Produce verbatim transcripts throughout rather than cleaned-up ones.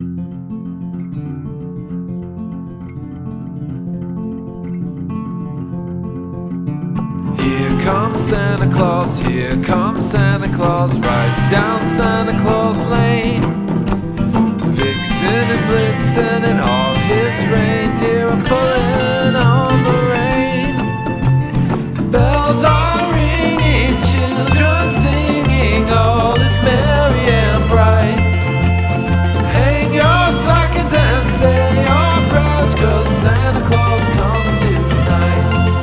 Here comes Santa Claus, here comes Santa Claus, right down Santa Claus Lane. Vixen and Blitzen and all his reindeer are pulling on the rein. Bells are ringing, children singing, all is merry and bright. Hang your stockings and say your prayers, 'cause Santa Claus comes tonight.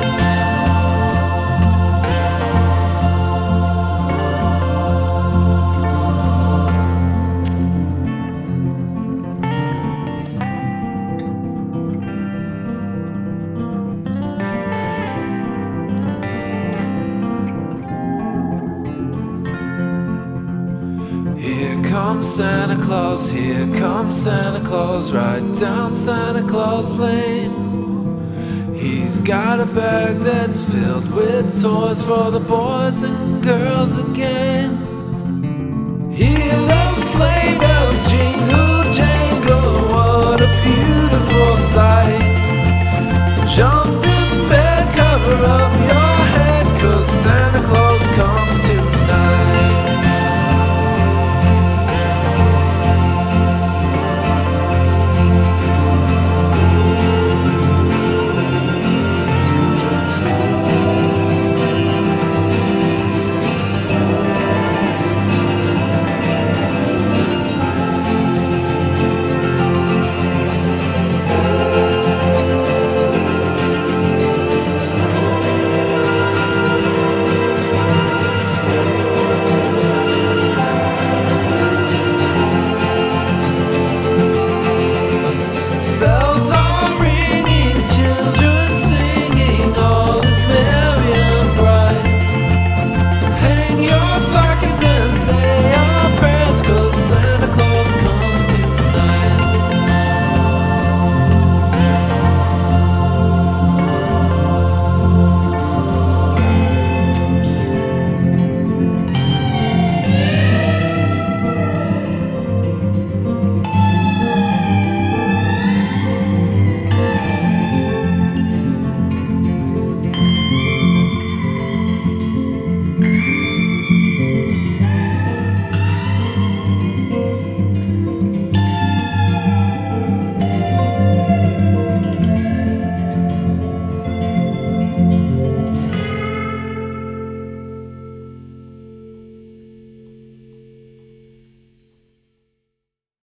Here comes Santa Claus, here comes Santa Claus, right down Santa Claus Lane. He's got a bag that's filled with toys for the boys and girls again. Hear those sleigh bells